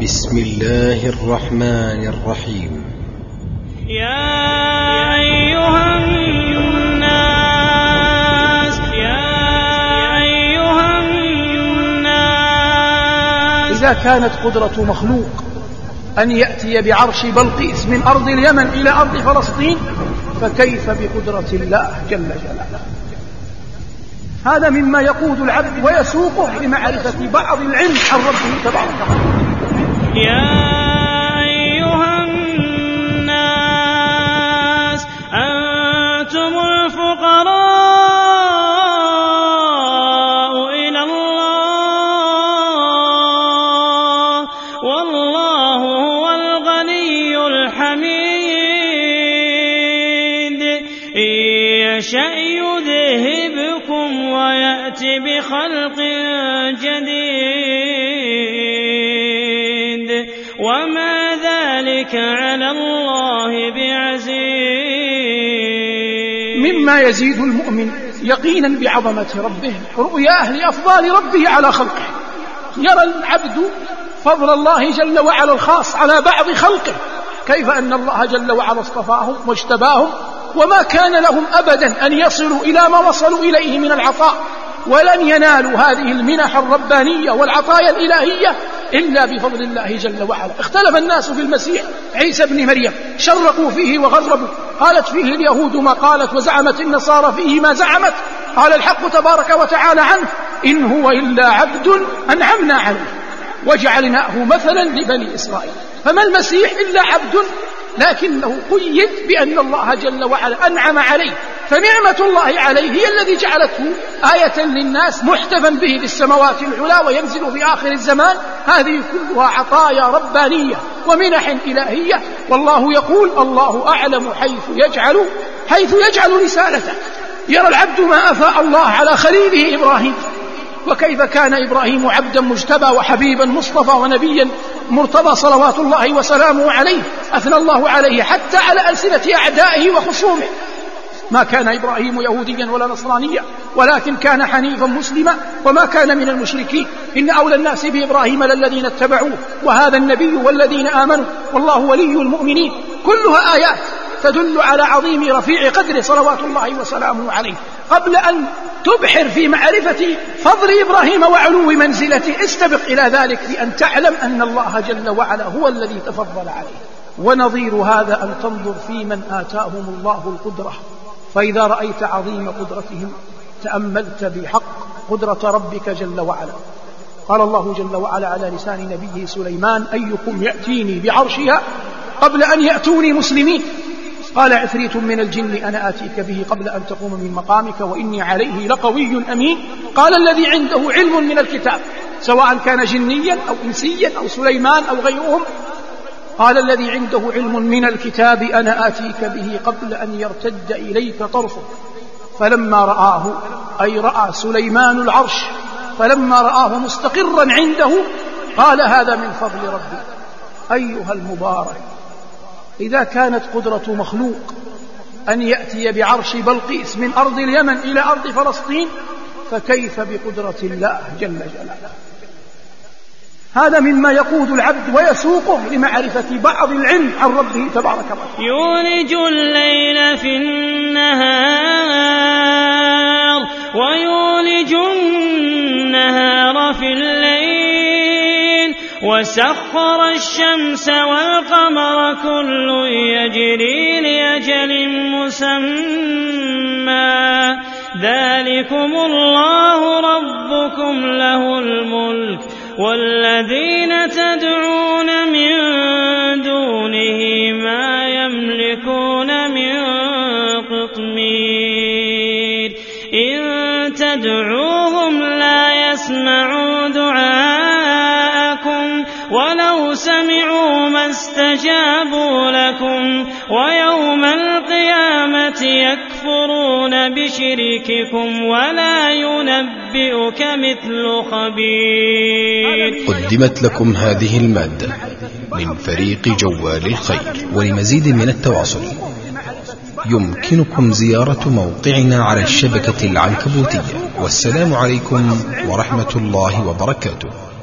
بسم الله الرحمن الرحيم. يا أيها الناس إذا كانت قدرة مخلوق أن يأتي بعرش بلقيس من أرض اليمن إلى أرض فلسطين، فكيف بقدرة الله جل جلاله؟ هذا مما يقود العبد ويسوقه لمعرفة بعض العلم عن ربه تبارك وتعالى. يا أيها الناس أنتم الفقراء إلى الله والله هو الغني الحميد. إن يشأ يذهبكم ويأتي بخلق جديد وما ذلك على الله بعزيز. مما يزيد المؤمن يقينا بعظمة ربه رؤياه لأفضال ربه على خلقه. يرى العبد فضل الله جل وعلا الخاص على بعض خلقه، كيف أن الله جل وعلا اصطفاهم واجتباهم وما كان لهم أبدا أن يصلوا إلى ما وصلوا إليه من العطاء، ولن ينالوا هذه المنح الربانية والعطايا الإلهية إلا بفضل الله جل وعلا. اختلف الناس في المسيح عيسى بن مريم، شرقوا فيه وغربوا، قالت فيه اليهود ما قالت وزعمت النصارى فيه ما زعمت. قال الحق تبارك وتعالى عنه: إن هو إلا عبد أنعمنا عليه وجعلناه مثلا لبني إسرائيل. فما المسيح إلا عبد، لكنه قيد بأن الله جل وعلا أنعم عليه، فنعمة الله عليه هي الذي جعلته آية للناس محتفا به في السماوات العلى وينزل في آخر الزمان. هذه كلها عطايا ربانية ومنح إلهية، والله يقول: الله أعلم حيث يجعل رسالته. يرى العبد ما أفاء الله على خليله إبراهيم، وكيف كان إبراهيم عبدا مجتبى وحبيبا مصطفى ونبيا مرتضى صلوات الله وسلامه عليه، أثنى الله عليه حتى على ألسنة أعدائه وخصومه. ما كان إبراهيم يهوديا ولا نصرانيا، ولكن كان حنيفا مسلما وما كان من المشركين. إن أولى الناس بإبراهيم للذين اتبعوه وهذا النبي والذين آمنوا والله ولي المؤمنين. كلها آيات تدل على عظيم رفيع قدره صلوات الله وسلامه عليه. قبل أن تبحر في معرفة فضل إبراهيم وعلو منزلته، استبق إلى ذلك بأن تعلم أن الله جل وعلا هو الذي تفضل عليه. ونظير هذا أن تنظر في من آتاهم الله القدرة، فإذا رأيت عظيم قدرتهم تأملت بحق قدرة ربك جل وعلا. قال الله جل وعلا على لسان نبيه سليمان: أيكم يأتيني بعرشها قبل أن يأتوني مسلمين. قال عفريت من الجن أنا آتيك به قبل أن تقوم من مقامك وإني عليه لقوي أمين. قال الذي عنده علم من الكتاب، سواء كان جنيا أو إنسيا أو سليمان أو غيرهم، قال الذي عنده علم من الكتاب أنا آتيك به قبل أن يرتد إليك طرفه. فلما رآه، أي رأى سليمان العرش، فلما رآه مستقرا عنده قال: هذا من فضل ربي. أيها المبارك، إذا كانت قدرة مخلوق أن يأتي بعرش بلقيس من أرض اليمن إلى أرض فلسطين، فكيف بقدرة الله جل جلاله؟ هذا مما يقود العبد ويسوقه لمعرفة بعض العلم عن ربه تبارك وتعالى. يولج الليل في النهار ويولج النهار في الليل وسخر الشمس والقمر كل يجري لأجل مسمى ذلكم الله ربكم له الملك والذين تدعون من دونه ما يملكون من قطمير إن تدعوهم لا يسمعوا دعاءكم ولو سمعوا ما استجابوا لكم ويوم القيامة يكفرون بشرككم ولا ينبئك مثل خبير. قدمت لكم هذه المادة من فريق جوال الخير. ولمزيد من التواصل يمكنكم زيارة موقعنا على الشبكة العنكبوتية. والسلام عليكم ورحمة الله وبركاته.